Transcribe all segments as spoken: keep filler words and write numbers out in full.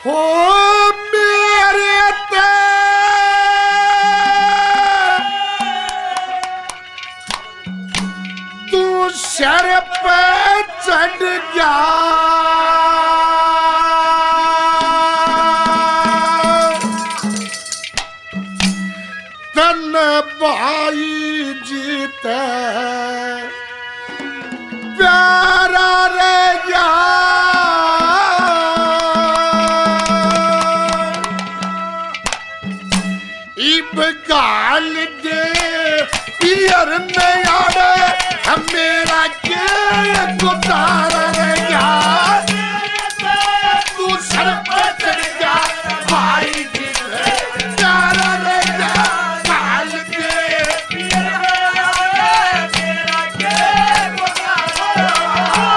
हो मेरे ते तू सर पे चढ़ गया तन भाई जीते प्यारा रह गया इब गाल दे पियर में आड़े मेरा के गुजारा रह गया तू सर पर चढ़ गया भाई जी प्यारा रह गया गाल दे पियर में आड़े मेरा के गुजारा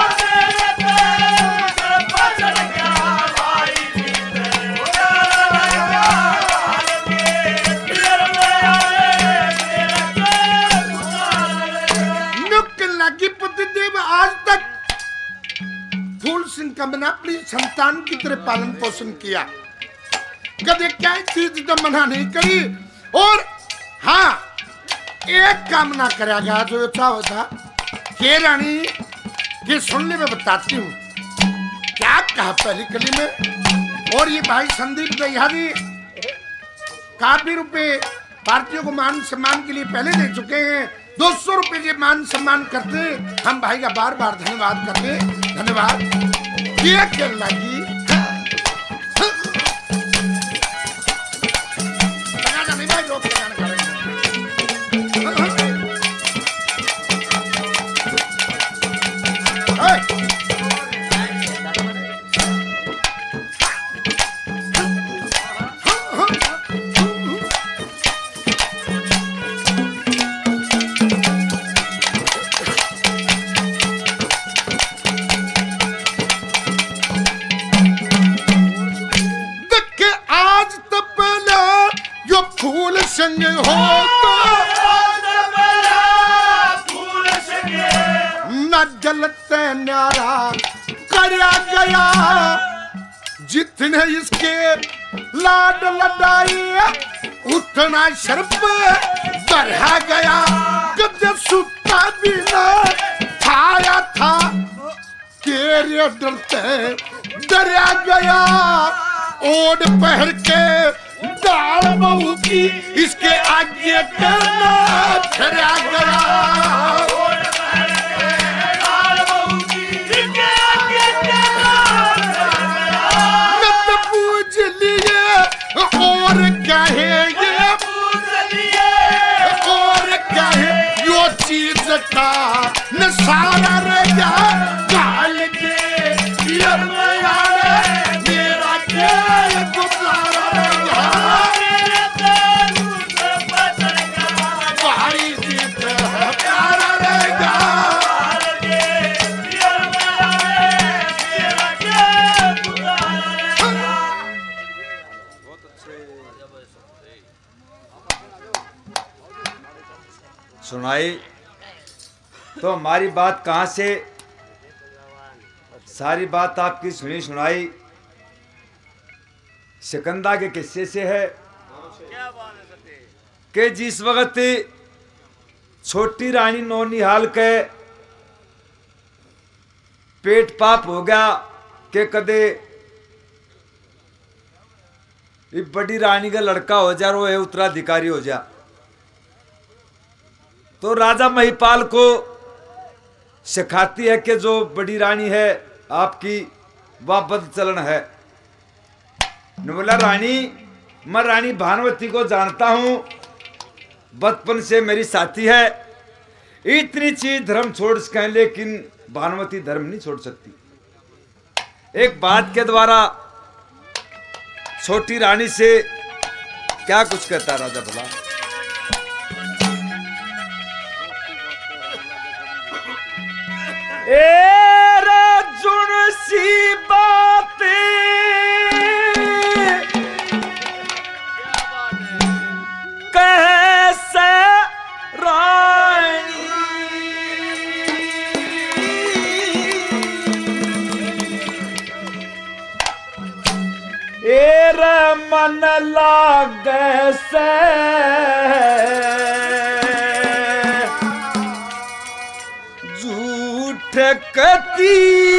सर पर चढ़ गया भाई जी आज तक फूल सिंह का मैंने अपनी संतान की तरह पालन पोषण किया, कभी क्या चीज तो मना नहीं करी। और हाँ एक काम ना करेगा जो अच्छा होता के रानी ये सुनने में बताती हूँ क्या कहा पहली कली में। और ये भाई संदीप दहियारी काफी रुपए भारतीयों को मान सम्मान के लिए पहले दे चुके हैं। दो सौ रुपए के मान सम्मान करते हम भाई का बार बार धन्यवाद करते धन्यवाद। ये क्या लगी नहीं भाई लोग संग हो न जलते न्यारा करया गया जितने इसके लाड लड़ाई उतना शर्प बढ़ा गया। कद सुता बिना खाया था तेरे डरते डरा गया। ओढ़ पहर के दाल बहू की इसके आगे करना ठहरा गया। नत पूछ लिए और कहेंगे और कहे यो चीज का नशारा रह गया। गाल के पियर में आड़े मेरा के गुजारा सुनाई तो हमारी बात कहां से सारी बात आपकी सुनी सुनाई सिकंदा के किस्से से है कि जिस वक्त छोटी रानी नौनिहाल के पेट पाप हो गया कि कदे बड़ी रानी का लड़का हो जा वो है उत्तराधिकारी हो जा। तो राजा महिपाल को सिखाती है कि जो बड़ी रानी है आपकी वह बद चलन है। बोला रानी मैं रानी भानुमति को जानता हूं, बचपन से मेरी साथी है, इतनी चीज धर्म छोड़ सकें लेकिन भानुमति धर्म नहीं छोड़ सकती। एक बात के द्वारा छोटी रानी से क्या कुछ कहता राजा भला। ए राजुन सी बातें कैसे रानी एर मन लागे से झूठ कती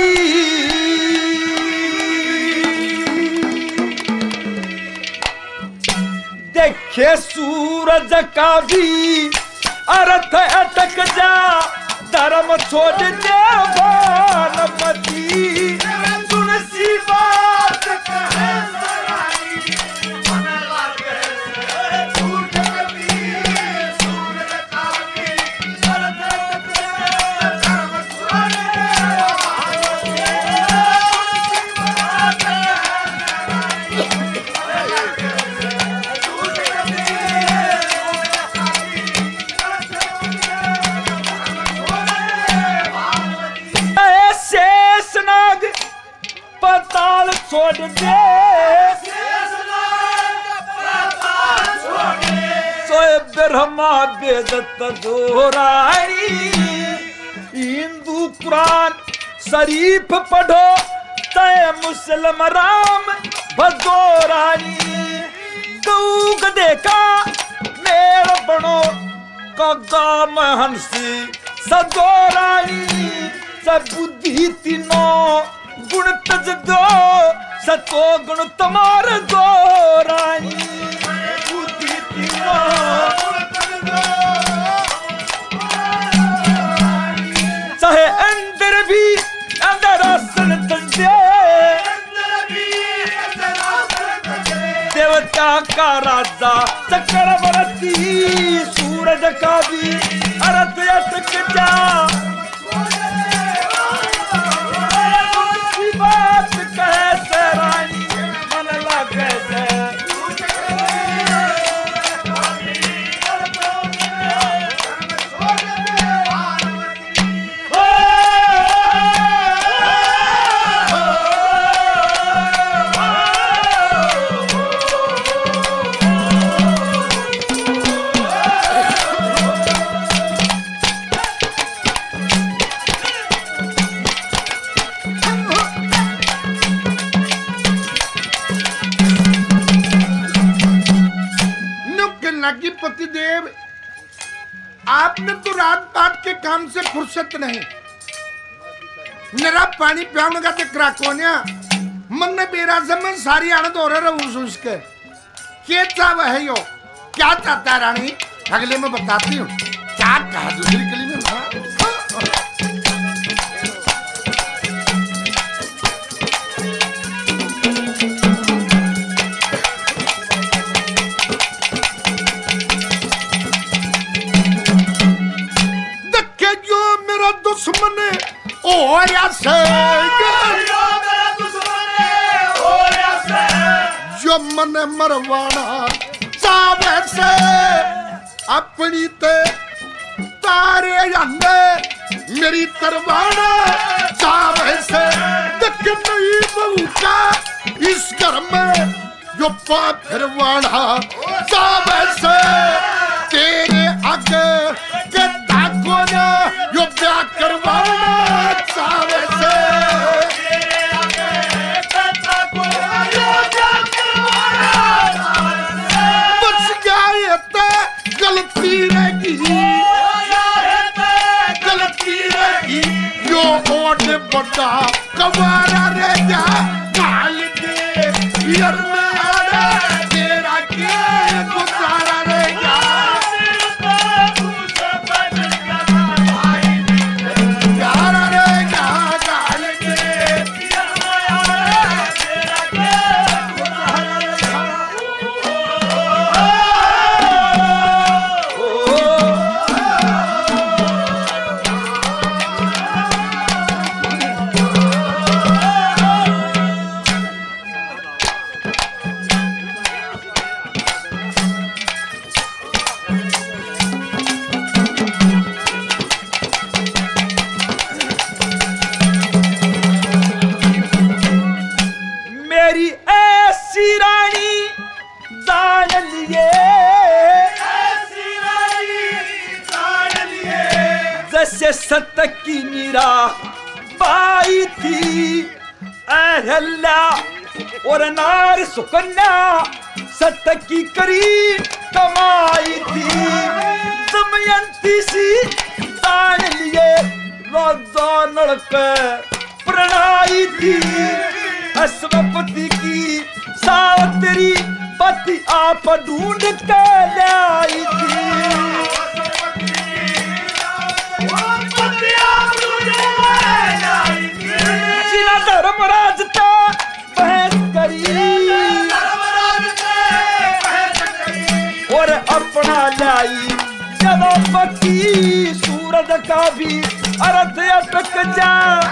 देखे सूरज का भी अर्थ अटक जा धर्म छोड़ दे वानपति सुन सी बात कहे पताल छोड़ दे सोए ब्रह्मा वेदत दोरानी हिंदू कुरान शरीफ पढ़ो तय मुस्लिम राम भदोरानी गऊ देखा मेर बनो कगा महंसी सदोरानी सब बुद्धि तीनों गुण तज दो सतो गुण तमार दो रानी बुद्धि तीनों चाहे अंदर भी अंदर आसन तंजे देवता का राजा चक्रवर्ती सूरज का भी अर्थ अटक जा बात कैसे रानी मन लगे से पतिदेव आपने तो रात पाट के काम से फुर्सत नहीं मेरा पानी पियाने का चक्रा कोन्या मन ने बेरा जमन सारी आनंद हो रहा है उसके क्या चाह है यो क्या चाहता है रानी अगले में बताती हूँ क्या कहा दूसरी गली में हाँ? दुश्मन ओया से जो मन मरवाना चावे से अपनी ते तारे अंदे मेरी तरवाना चावे से तक नहीं बहू का इस घर में जो पा फिरवाना चावे से तेरे आगे के ताको ना यो क्या करवाना चावे से बच जाए ते गलती रहेगी गलती रहेगी यो ओट बड़ा कवारा रह जा काल दे यार में आड़ा तेरा क्या गुजारा रहेगा जैसे सत की मीरा बाई थी अहल्या और नार सुकन्या सत की करी कमाई थी। दमयंती सी तान लिए राजा नल पे प्रणाई थी। अश्वपति की सावत्री पति आप ढूंढ के ले आई थी। जिला धर्मराज का बहस करी और अपना लाई जदपति सूरज का भी अर्थ अटक जा।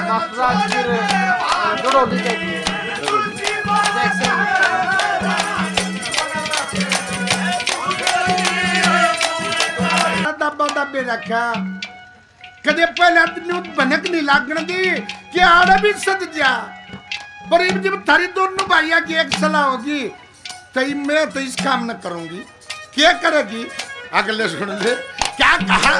दबा दबे रखा कदे पहले दिन भनक नहीं लागण दी कि आड़ा भी सद जा। पर जब थारी दोनों भाइया की एक सलाह होगी तो मैं तो इस काम न करूंगी। क्या करेगी अगले सुन ले क्या कहा।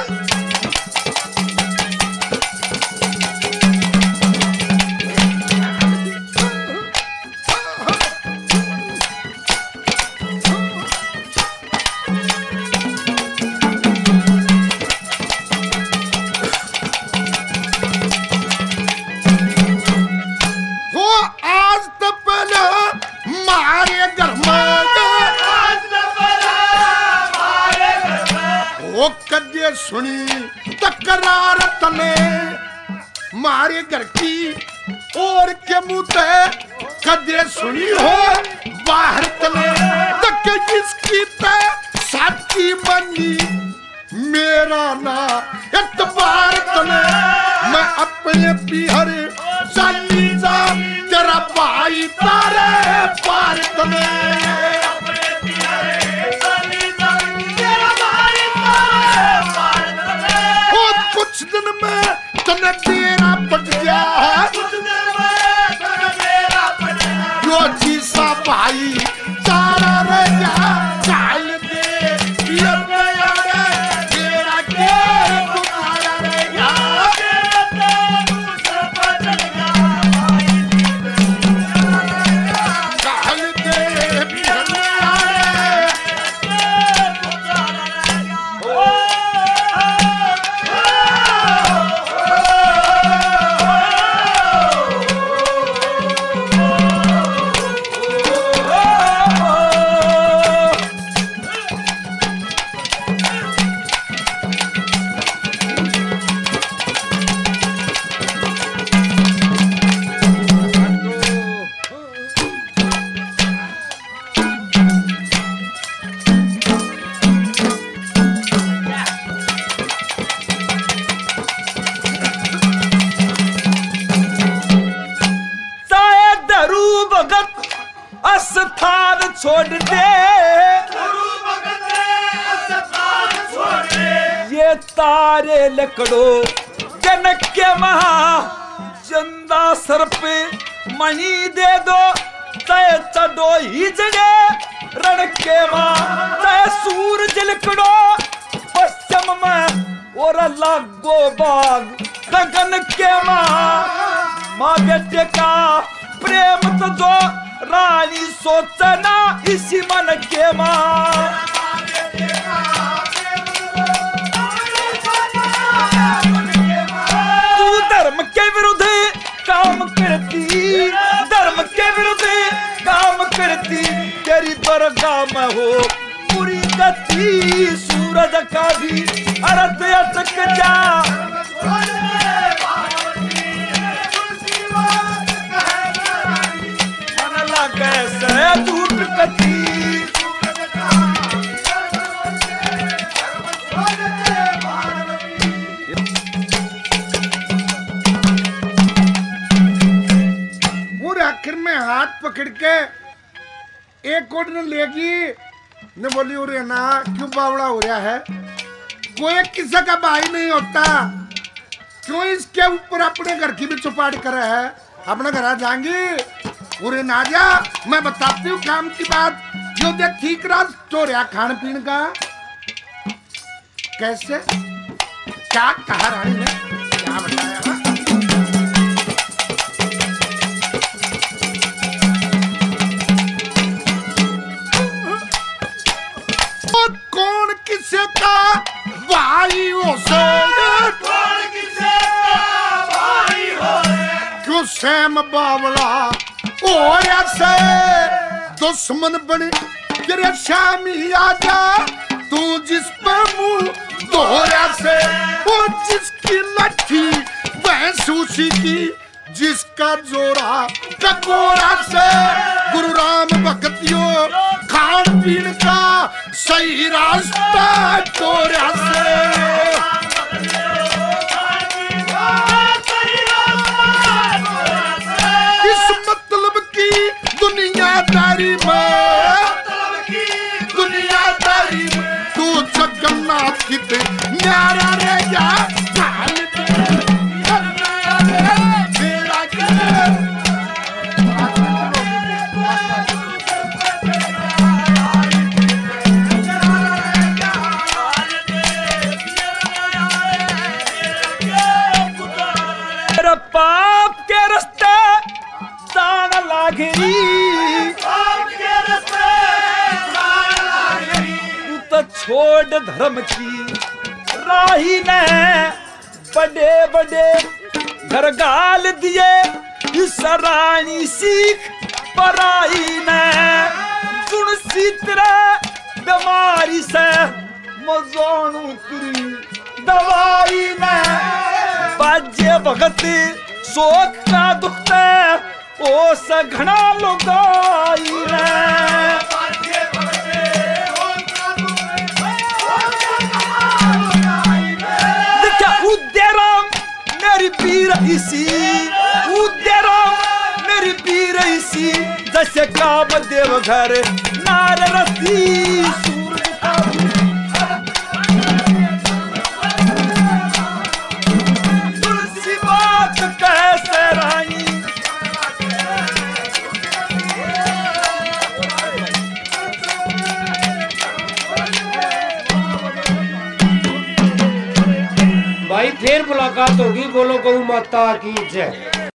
सुनी तकरार तने मारे घर की और के मुँह कदे सुनी हो बाहर तने तक जिसकी ते साथी बनी मेरा ना एतबार तने। मैं अपने पीहर चली जा तेरा भाई तारे पार तने। कुछ दिन में तने तेरा पट गया यो जीसा भाई तारा रह जा चाल दे तेरा के तुम्हारा रह जा। चाल दे स्थान छोड़ दे ये तारे लकड़ो जनक के महा चंदा सर पे मणि दे दो तय चढ़ो ही जड़े रण के माँ तय सूरज लकड़ो पश्चिम में और लागो बाग गगन के माँ माँ बेटे का प्रेम तो जो रानी सोचना इसी मन के माँ। तू धर्म के विरुद्ध काम करती धर्म के विरुद्ध काम करती तेरी बरगाह में हो पूरी गति सूरज का भी अर्थ अटक जा। कैसे टूट कती पूरे आखिर में हाथ पकड़ के एक कोट ने लेगी ने बोली उरे ना क्यों बावड़ा हो रहा है। कोई किसी का भाई नहीं होता क्यों इसके ऊपर अपने घर की भी चौपाट कर रहा है। अपने घर आ जाएंगी पूरे ना जा मैं बताती हूँ काम की बात। जो दे ठीक राज तो रहा खान पीन का कैसे क्या कहा रानी ने क्या बताया। श्याम बावला और ऐसे दुश्मन बने तेरे श्यामी आजा तू जिस पे मुंह दोहरा से वो जिसकी लट्ठी भैंस उसी की जिसका जोरा टकोरा से गुरु राम भक्तियों खान पीन का सही रास्ता तोरा से इस मतलब की दुनियादारी में दुनियादारी में तू जगन्नाथ की ते न्यारा रह जा पाप के रास्ते दान लागरी तू तो छोड़ धर्म की राही ने बड़े बड़े घर गाल दिए इस रानी सीख पराई ने सुन सीतरे बीमारी से मजानू तुरी दवाई ने बाजे भगत शोक का दुखते ओ सघना लुगाई देखा उद्देराम मेरी पीर इसी उद्देराम मेरी पीर इसी जैसे काम देव घर नार रसी भाई फिर मुलाकात होगी। बोलो गौ माता की जय।